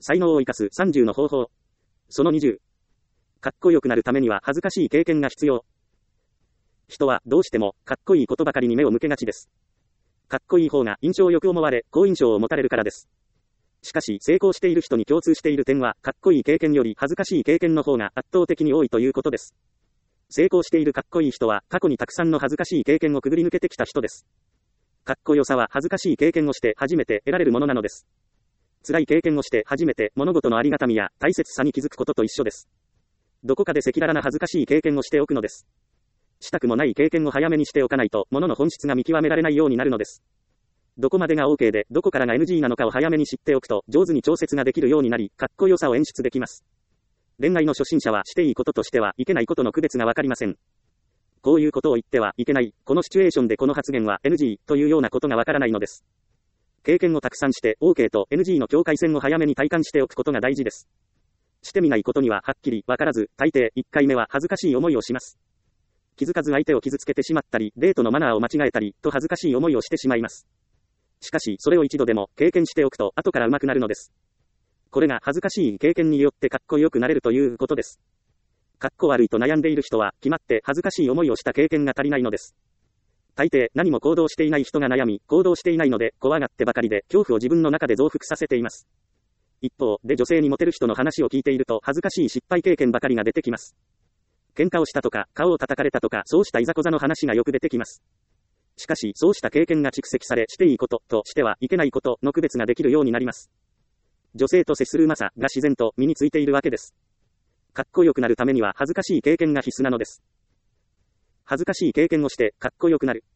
才能を生かす30の方法。その20。かっこよくなるためには恥ずかしい経験が必要。人はどうしてもかっこいいことばかりに目を向けがちです。かっこいい方が印象よく思われ、好印象を持たれるからです。しかし成功している人に共通している点は、かっこいい経験より恥ずかしい経験の方が圧倒的に多いということです。成功しているかっこいい人は、過去にたくさんの恥ずかしい経験をくぐり抜けてきた人です。かっこよさは恥ずかしい経験をして初めて得られるものなのです。辛い経験をして初めて物事のありがたみや大切さに気づくことと一緒です。どこかで赤裸々な恥ずかしい経験をしておくのです。したくもない経験を早めにしておかないと、物の本質が見極められないようになるのです。どこまでが OK で、どこからが NG なのかを早めに知っておくと、上手に調節ができるようになり、かっこよさを演出できます。恋愛の初心者はしていいこととしてはいけないことの区別がわかりません。こういうことを言ってはいけない、このシチュエーションでこの発言は NG というようなことがわからないのです。経験をたくさんして OK と NG の境界線を早めに体感しておくことが大事です。してみないことにははっきりわからず、大抵1回目は恥ずかしい思いをします。気づかず相手を傷つけてしまったり、デートのマナーを間違えたりと恥ずかしい思いをしてしまいます。しかし、それを一度でも経験しておくと後から上手くなるのです。これが恥ずかしい経験によってかっこよくなれるということです。かっこ悪いと悩んでいる人は、決まって恥ずかしい思いをした経験が足りないのです。大抵、何も行動していない人が悩み、行動していないので、怖がってばかりで、恐怖を自分の中で増幅させています。一方で女性にモテる人の話を聞いていると、恥ずかしい失敗経験ばかりが出てきます。喧嘩をしたとか、顔を叩かれたとか、そうしたいざこざの話がよく出てきます。しかし、そうした経験が蓄積され、していいこととしてはいけないことの区別ができるようになります。女性と接するうまさが自然と身についているわけです。かっこよくなるためには恥ずかしい経験が必須なのです。恥ずかしい経験をしてかっこよくなる。